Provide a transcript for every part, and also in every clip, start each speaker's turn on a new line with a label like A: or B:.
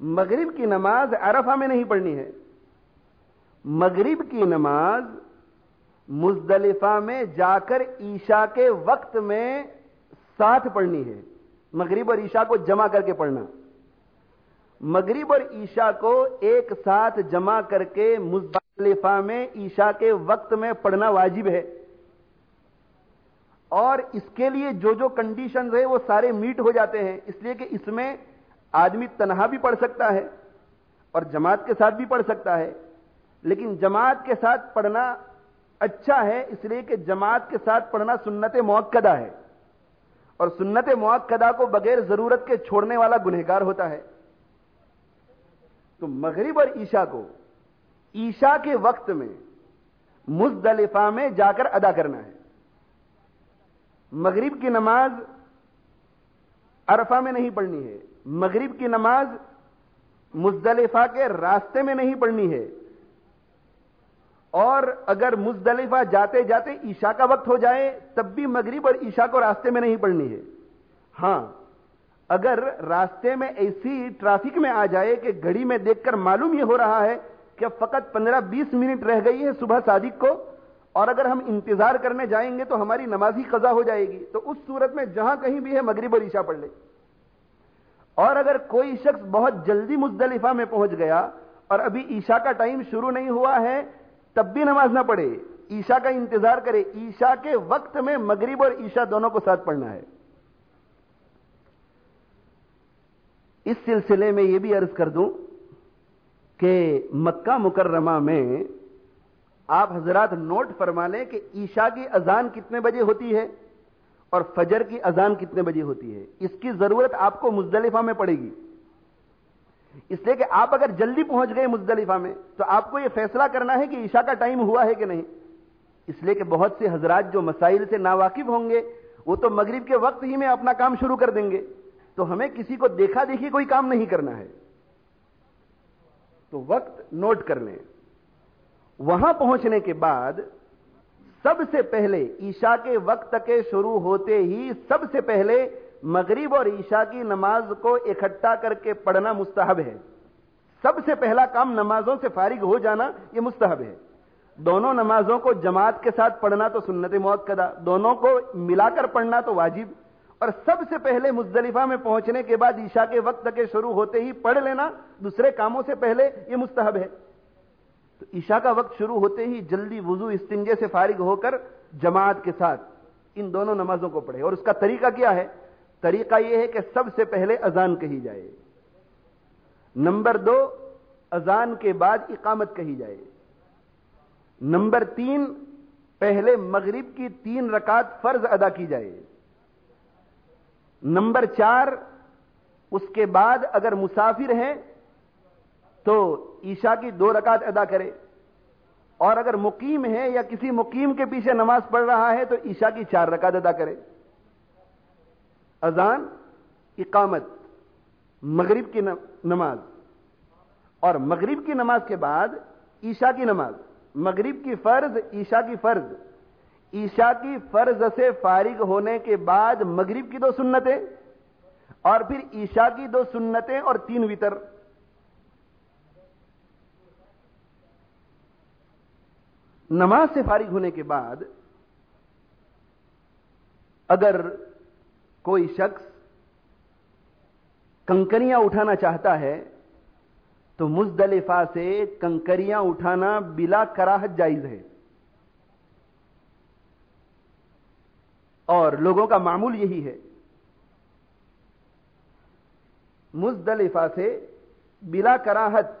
A: مغرب کی نماز عرفہ میں نہیں پڑھنی ہے، مغرب کی نماز مزدلفہ میں جا کر عشاء کے وقت میں ساتھ پڑھنی ہے، مغرب اور عشاء کو جمع کر کے پڑھنا، مغرب اور عشاء کو ایک ساتھ جمع کر کے مزدلفہ میں عشاء کے وقت میں پڑھنا واجب ہے، اور اس کے لیے جو جو کنڈیشنز ہیں وہ سارے میٹ ہو جاتے ہیں، اس لیے کہ اس میں آدمی تنہا بھی پڑھ سکتا ہے اور جماعت کے ساتھ بھی پڑھ سکتا ہے، لیکن جماعت کے ساتھ پڑھنا اچھا ہے اس لیے کہ جماعت کے ساتھ پڑھنا سنت مؤکدہ ہے، اور سنت مؤکدہ کو بغیر ضرورت کے چھوڑنے والا گنہگار ہوتا ہے۔ تو مغرب اور عشاء کو عشاء کے وقت میں مزدلفہ میں جا کر ادا کرنا ہے۔ مغرب کی نماز عرفہ میں نہیں پڑھنی ہے، مغرب کی نماز مزدلفہ کے راستے میں نہیں پڑھنی ہے، اور اگر مزدلفہ جاتے جاتے عشاء کا وقت ہو جائے تب بھی مغرب اور عشاء کو راستے میں نہیں پڑھنی ہے۔ ہاں، اگر راستے میں ایسی ٹریفک میں آ جائے کہ گھڑی میں دیکھ کر معلوم یہ ہو رہا ہے کہ فقط 15-20 منٹ رہ گئی ہے صبح صادق کو، اور اگر ہم انتظار کرنے جائیں گے تو ہماری نماز ہی قضا ہو جائے گی، تو اس صورت میں جہاں کہیں بھی ہے مغرب اور عشاء پڑھ لے۔ اور اگر کوئی شخص بہت جلدی مزدلفہ میں پہنچ گیا اور ابھی عشاء کا ٹائم شروع نہیں ہوا ہے تب بھی نماز نہ پڑھے، عشاء کا انتظار کرے، عشاء کے وقت میں مغرب اور عشاء دونوں کو ساتھ پڑھنا ہے۔ اس سلسلے میں یہ بھی عرض کر دوں کہ مکہ مکرمہ میں آپ حضرات نوٹ فرما لیں کہ عشاء کی اذان کتنے بجے ہوتی ہے اور فجر کی اذان کتنے بجے ہوتی ہے، اس کی ضرورت آپ کو مزدلفہ میں پڑے گی، اس لیے کہ آپ اگر جلدی پہنچ گئے مزدلفہ میں تو آپ کو یہ فیصلہ کرنا ہے کہ عشاء کا ٹائم ہوا ہے کہ نہیں، اس لیے کہ بہت سے حضرات جو مسائل سے ناواقف ہوں گے وہ تو مغرب کے وقت ہی میں اپنا کام شروع کر دیں گے، تو ہمیں کسی کو دیکھا دیکھی کوئی کام نہیں کرنا ہے، تو وقت نوٹ کر لیں۔ وہاں پہنچنے کے بعد سب سے پہلے عشاء کے وقت کے شروع ہوتے ہی سب سے پہلے مغرب اور عشاء کی نماز کو اکٹھا کر کے پڑھنا مستحب ہے۔ سب سے پہلا کام نمازوں سے فارغ ہو جانا یہ مستحب ہے۔ دونوں نمازوں کو جماعت کے ساتھ پڑھنا تو سنت مؤکدہ، دونوں کو ملا کر پڑھنا تو واجب، اور سب سے پہلے مزدلفہ میں پہنچنے کے بعد عشاء کے وقت کے شروع ہوتے ہی پڑھ لینا دوسرے کاموں سے پہلے یہ مستحب ہے۔ تو عشاء کا وقت شروع ہوتے ہی جلدی وضو استنجے سے فارغ ہو کر جماعت کے ساتھ ان دونوں نمازوں کو پڑھے، اور اس کا طریقہ کیا ہے؟ طریقہ یہ ہے کہ سب سے پہلے اذان کہی جائے، نمبر 2 اذان کے بعد اقامت کہی جائے، نمبر 3 پہلے مغرب کی 3 رکعت فرض ادا کی جائے، نمبر 4 اس کے بعد اگر مسافر ہیں تو عشاء کی 2 رکعت ادا کرے، اور اگر مقیم ہے یا کسی مقیم کے پیچھے نماز پڑھ رہا ہے تو عشاء کی 4 رکعت ادا کرے۔ اذان، اقامت، مغرب کی نماز، اور مغرب کی نماز کے بعد عشاء کی نماز، مغرب کی فرض، عشاء کی فرض، عشاء کی فرض سے فارغ ہونے کے بعد مغرب کی 2 سنتیں، اور پھر عشاء کی 2 سنتیں اور 3 وتر۔ نماز سے فارغ ہونے کے بعد اگر کوئی شخص کنکریاں اٹھانا چاہتا ہے تو مزدلفہ سے کنکریاں اٹھانا بلا کراہت جائز ہے، اور لوگوں کا معمول یہی ہے۔ مزدلفہ سے بلا کراہت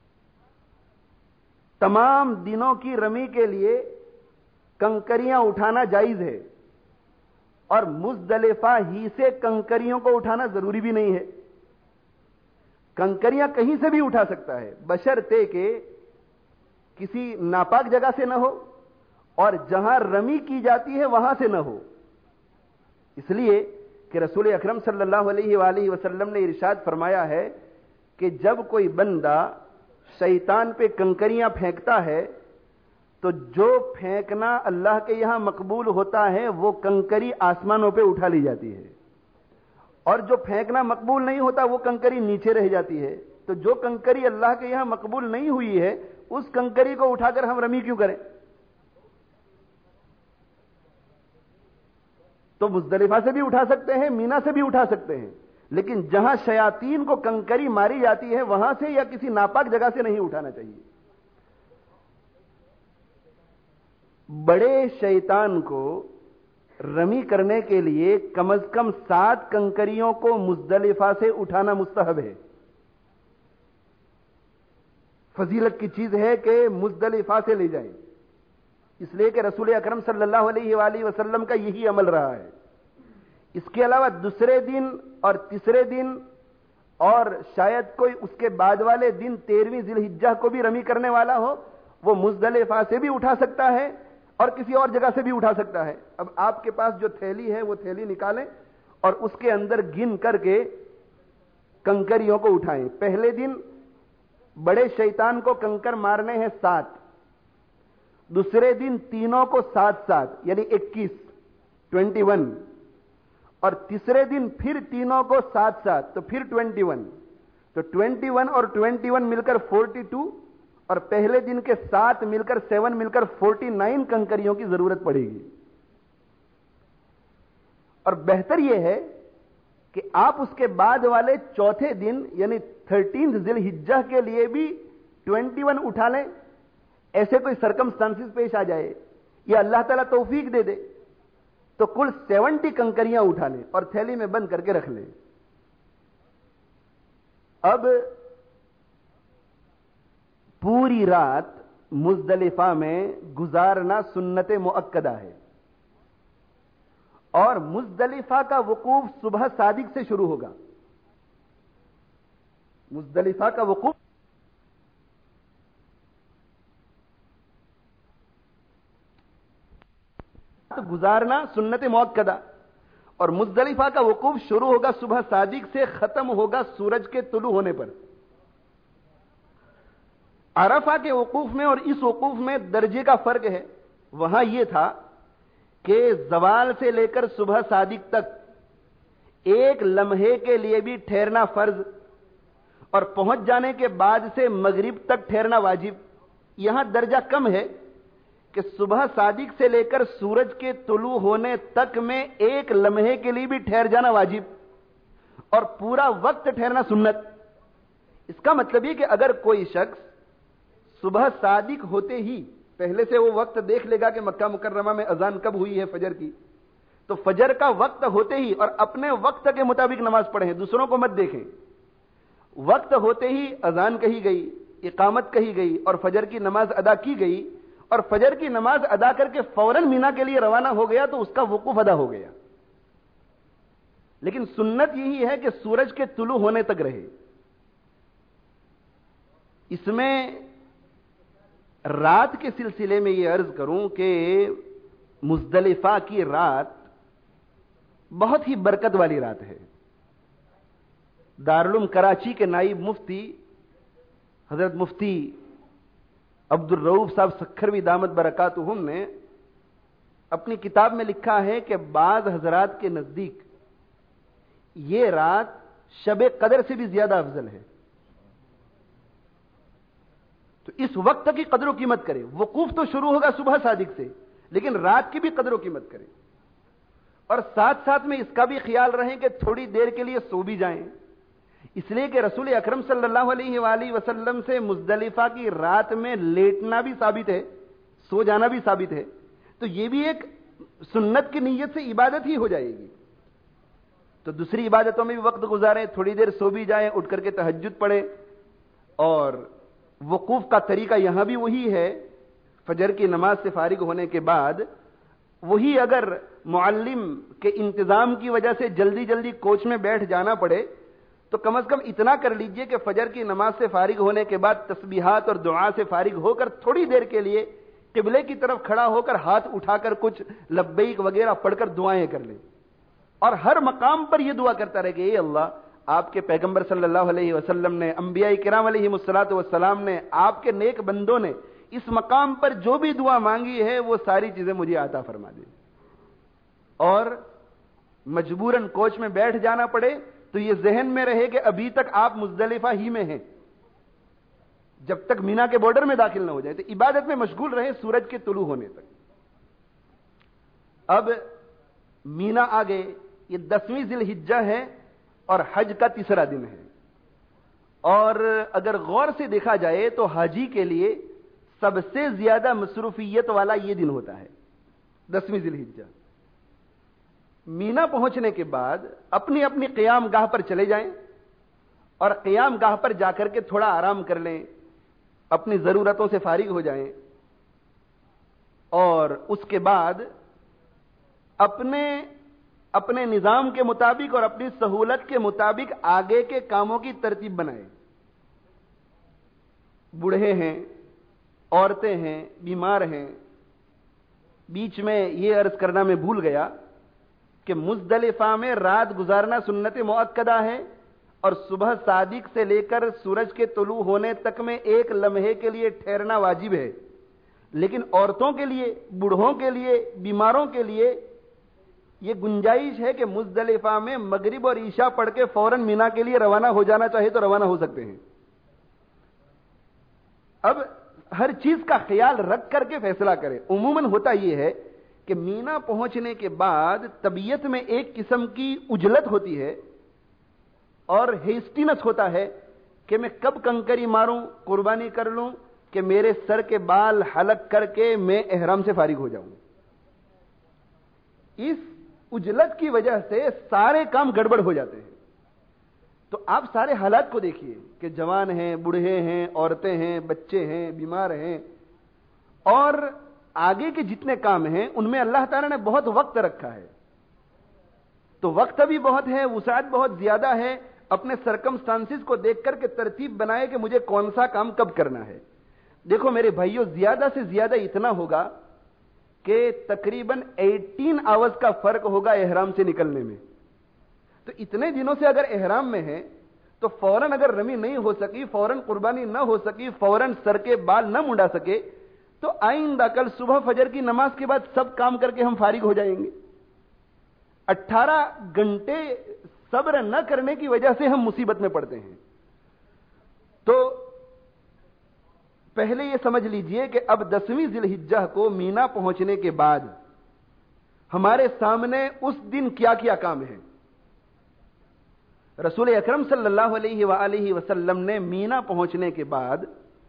A: تمام دنوں کی رمی کے لیے کنکریاں اٹھانا جائز ہے، اور مزدلفہ ہی سے کنکریوں کو اٹھانا ضروری بھی نہیں ہے۔ کنکریاں کہیں سے بھی اٹھا سکتا ہے بشرطے کہ کسی ناپاک جگہ سے نہ ہو اور جہاں رمی کی جاتی ہے وہاں سے نہ ہو، اس لیے کہ رسول اکرم صلی اللہ علیہ وآلہ وسلم نے ارشاد فرمایا ہے کہ جب کوئی بندہ شیطان پہ کنکریاں پھینکتا ہے تو جو پھینکنا اللہ کے یہاں مقبول ہوتا ہے وہ کنکری آسمانوں پہ اٹھا لی جاتی ہے، اور جو پھینکنا مقبول نہیں ہوتا وہ کنکری نیچے رہ جاتی ہے۔ تو جو کنکری اللہ کے یہاں مقبول نہیں ہوئی ہے اس کنکری کو اٹھا کر ہم رمی کیوں کریں؟ تو مزدلفہ سے بھی اٹھا سکتے ہیں، مینا سے بھی اٹھا سکتے ہیں، لیکن جہاں شیاطین کو کنکری ماری جاتی ہے وہاں سے یا کسی ناپاک جگہ سے نہیں اٹھانا چاہیے۔ بڑے شیطان کو رمی کرنے کے لیے کم از کم 7 کنکریوں کو مزدلفہ سے اٹھانا مستحب ہے۔ فضیلت کی چیز ہے کہ مزدلفہ سے لے جائیں، اس لیے کہ رسول اکرم صلی اللہ علیہ وآلہ وسلم کا یہی عمل رہا ہے۔ اس کے علاوہ دوسرے دن اور تیسرے دن اور شاید کوئی اس کے بعد والے دن 13ویں ذی الحجہ کو بھی رمی کرنے والا ہو، وہ مزدلفہ سے بھی اٹھا سکتا ہے اور کسی اور جگہ سے بھی اٹھا سکتا ہے۔ اب آپ کے پاس جو تھیلی ہے وہ تھیلی نکالیں اور اس کے اندر گن کر کے کنکریوں کو اٹھائیں۔ پہلے دن بڑے شیطان کو کنکر مارنے ہیں 7، دوسرے دن تینوں کو 7 یعنی 21 اور تیسرے دن پھر تینوں کو 7 تو پھر 21، تو 21 اور 21 مل کر 42 اور پہلے دن کے 7 مل کر 7 مل کر 49 کنکریوں کی ضرورت پڑے گی۔ اور بہتر یہ ہے کہ آپ اس کے بعد والے چوتھے دن یعنی 13 ذی الحجہ کے لیے بھی 21 اٹھا لیں، ایسے کوئی سرکمسٹانسز پیش آ جائے یا اللہ تعالیٰ توفیق دے دے تو کل 70 کنکریاں اٹھا لیں اور تھیلی میں بند کر کے رکھ لیں۔ اب پوری رات مزدلفہ میں گزارنا سنت مؤکدہ ہے، اور مزدلفہ کا وقوف صبح صادق سے شروع ہوگا۔ مزدلفہ کا وقوف گزارنا سنت مؤکدہ، اور مزدلفہ کا وقوف شروع ہوگا صبح صادق سے، ختم ہوگا سورج کے طلوع ہونے پر۔ عرفہ کے وقوف میں اور اس وقوف میں درجے کا فرق ہے۔ وہاں یہ تھا کہ زوال سے لے کر صبح صادق تک ایک لمحے کے لیے بھی ٹھہرنا فرض، اور پہنچ جانے کے بعد سے مغرب تک ٹھہرنا واجب۔ یہاں درجہ کم ہے کہ صبح صادق سے لے کر سورج کے طلوع ہونے تک میں ایک لمحے کے لیے بھی ٹھہر جانا واجب اور پورا وقت ٹھہرنا سنت۔ اس کا مطلب یہ کہ اگر کوئی شخص صبح صادق ہوتے ہی پہلے سے وہ وقت دیکھ لے گا کہ مکہ مکرمہ میں اذان کب ہوئی ہے فجر کی، تو فجر کا وقت ہوتے ہی اور اپنے وقت کے مطابق نماز پڑھیں، دوسروں کو مت دیکھیں۔ وقت ہوتے ہی اذان کہی گئی، اقامت کہی گئی اور فجر کی نماز ادا کی گئی، اور فجر کی نماز ادا کر کے فوراً مینا کے لیے روانہ ہو گیا تو اس کا وقوف ادا ہو گیا۔ لیکن سنت یہی ہے کہ سورج کے طلوع ہونے تک رہے۔ اس میں رات کے سلسلے میں یہ عرض کروں کہ مزدلفہ کی رات بہت ہی برکت والی رات ہے۔ دارالعلوم کراچی کے نائب مفتی حضرت مفتی عبد الرؤف صاحب سکھروی دامت برکاتہم نے اپنی کتاب میں لکھا ہے کہ بعض حضرات کے نزدیک یہ رات شب قدر سے بھی زیادہ افضل ہے۔ تو اس وقت کی قدر و قیمت کرے۔ وقوف تو شروع ہوگا صبح صادق سے، لیکن رات کی بھی قدر و قیمت کرے، اور ساتھ ساتھ میں اس کا بھی خیال رہیں کہ تھوڑی دیر کے لیے سو بھی جائیں، اس لیے کہ رسول اکرم صلی اللہ علیہ وآلہ وسلم سے مزدلفہ کی رات میں لیٹنا بھی ثابت ہے، سو جانا بھی ثابت ہے، تو یہ بھی ایک سنت کی نیت سے عبادت ہی ہو جائے گی۔ تو دوسری عبادتوں میں بھی وقت گزاریں، تھوڑی دیر سو بھی جائیں، اٹھ کر کے تہجد پڑھیں، اور وقوف کا طریقہ یہاں بھی وہی ہے، فجر کی نماز سے فارغ ہونے کے بعد وہی اگر معلم کے انتظام کی وجہ سے جلدی جلدی کوچ میں بیٹھ جانا پڑے تو کم از کم اتنا کر لیجئے کہ فجر کی نماز سے فارغ ہونے کے بعد تسبیحات اور دعا سے فارغ ہو کر تھوڑی دیر کے لیے قبلے کی طرف کھڑا ہو کر ہاتھ اٹھا کر کچھ لبیک وغیرہ پڑھ کر دعائیں کر لیں، اور ہر مقام پر یہ دعا کرتا رہے کہ اے اللہ، آپ کے پیغمبر صلی اللہ علیہ وسلم نے، انبیاء کرام علیہم الصلوۃ والسلام نے، آپ کے نیک بندوں نے اس مقام پر جو بھی دعا مانگی ہے وہ ساری چیزیں مجھے عطا فرما دیں۔ اور مجبوراً کوچ میں بیٹھ جانا پڑے تو یہ ذہن میں رہے کہ ابھی تک آپ مزدلفہ ہی میں ہیں، جب تک مینا کے بارڈر میں داخل نہ ہو جائے، تو عبادت میں مشغول رہیں سورج کے طلوع ہونے تک۔ اب مینا آ گئے، یہ 10ویں ذی الحجہ ہے اور حج کا تیسرا دن ہے، اور اگر غور سے دیکھا جائے تو حاجی کے لیے سب سے زیادہ مصروفیت والا یہ دن ہوتا ہے 10ویں ذی الحجہ۔ مینا پہنچنے کے بعد اپنی اپنی قیام گاہ پر چلے جائیں اور قیام گاہ پر جا کر کے تھوڑا آرام کر لیں، اپنی ضرورتوں سے فارغ ہو جائیں، اور اس کے بعد اپنے نظام کے مطابق اور اپنی سہولت کے مطابق آگے کے کاموں کی ترتیب بنائیں۔ بوڑھے ہیں، عورتیں ہیں، بیمار ہیں۔ بیچ میں یہ عرض کرنا میں بھول گیا کہ مزدلفہ میں رات گزارنا سنت مؤکدہ ہے، اور صبح صادق سے لے کر سورج کے طلوع ہونے تک میں ایک لمحے کے لیے ٹھہرنا واجب ہے، لیکن عورتوں کے لیے، بوڑھوں کے لیے، بیماروں کے لیے یہ گنجائش ہے کہ مزدلفہ میں مغرب اور عشاء پڑھ کے فوراً مینا کے لیے روانہ ہو جانا چاہے تو روانہ ہو سکتے ہیں۔ اب ہر چیز کا خیال رکھ کر کے فیصلہ کریں۔ عموماً ہوتا یہ ہے کہ مینا پہنچنے کے بعد طبیعت میں ایک قسم کی عجلت ہوتی ہے اور ہیسٹینس ہوتا ہے کہ میں کب کنکری ماروں، قربانی کر لوں کہ میرے سر کے بال حلق کر کے میں احرام سے فارغ ہو جاؤں۔ اس عجلت کی وجہ سے سارے کام گڑبڑ ہو جاتے ہیں۔ تو آپ سارے حالات کو دیکھیے کہ جوان ہیں، بوڑھے ہیں، عورتیں ہیں، بچے ہیں، بیمار ہیں، اور آگے کے جتنے کام ہیں ان میں اللہ تعالیٰ نے بہت وقت رکھا ہے، تو وقت بھی بہت ہے، وسعت بہت زیادہ ہے۔ اپنے سرکمسٹانسز کو دیکھ کر کے ترتیب بنائے کہ مجھے کون سا کام کب کرنا ہے۔ دیکھو میرے بھائیوں، زیادہ سے زیادہ اتنا ہوگا کہ تقریباً 18 آورز کا فرق ہوگا احرام سے نکلنے میں۔ تو اتنے دنوں سے اگر احرام میں ہے تو فوراً اگر رمی نہیں ہو سکی، فوراً قربانی نہ ہو سکی، فوراً سر کے بال نہ منڈا سکے، تو آئندہ کل صبح فجر کی نماز کے بعد سب کام کر کے ہم فارغ ہو جائیں گے۔ 18 گھنٹے صبر نہ کرنے کی وجہ سے ہم مصیبت میں پڑتے ہیں۔ تو پہلے یہ سمجھ لیجئے کہ اب 10ویں ذی الحجہ کو مینا پہنچنے کے بعد ہمارے سامنے اس دن کیا کیا کام ہے۔ رسول اکرم صلی اللہ علیہ وآلہ وسلم نے مینا پہنچنے کے بعد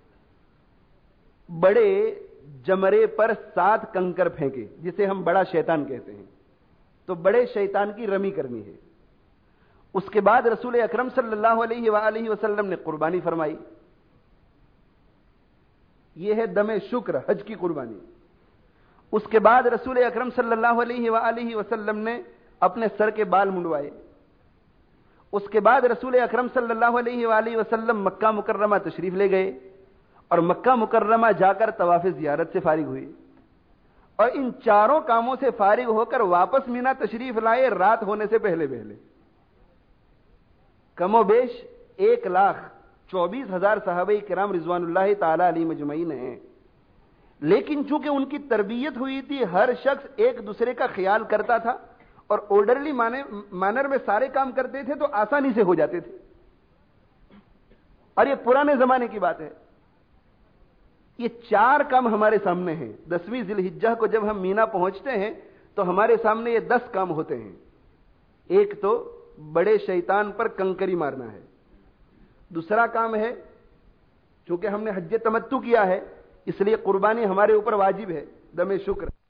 A: بڑے جمرے پر 7 کنکر پھینکے، جسے ہم بڑا شیطان کہتے ہیں، تو بڑے شیطان کی رمی کرنی ہے۔ اس کے بعد رسول اکرم صلی اللہ علیہ وآلہ وسلم نے قربانی فرمائی، یہ ہے دم شکر، حج کی قربانی۔ اس کے بعد رسول اکرم صلی اللہ علیہ وآلہ وسلم نے اپنے سر کے بال منڈوائے۔ اس کے بعد رسول اکرم صلی اللہ علیہ وآلہ وسلم مکہ مکرمہ تشریف لے گئے اور مکہ مکرمہ جا کر طواف زیارت سے فارغ ہوئے، اور ان چاروں کاموں سے فارغ ہو کر واپس مینا تشریف لائے رات ہونے سے پہلے پہلے۔ کم و بیش 1,24,000 صحابہ کرام رضوان اللہ تعالی علیہم اجمعین ہیں، لیکن چونکہ ان کی تربیت ہوئی تھی، ہر شخص ایک دوسرے کا خیال کرتا تھا اور آرڈرلی مانر میں سارے کام کرتے تھے، تو آسانی سے ہو جاتے تھے۔ اور یہ پرانے زمانے کی بات ہے۔ یہ 4 کام ہمارے سامنے ہیں۔ 10ویں ذی الحجہ کو جب ہم مینا پہنچتے ہیں تو ہمارے سامنے یہ 10 کام ہوتے ہیں۔ ایک تو بڑے شیطان پر کنکری مارنا ہے۔ دوسرا کام ہے، چونکہ ہم نے حج تمتع کیا ہے اس لیے قربانی ہمارے اوپر واجب ہے، دم شکر۔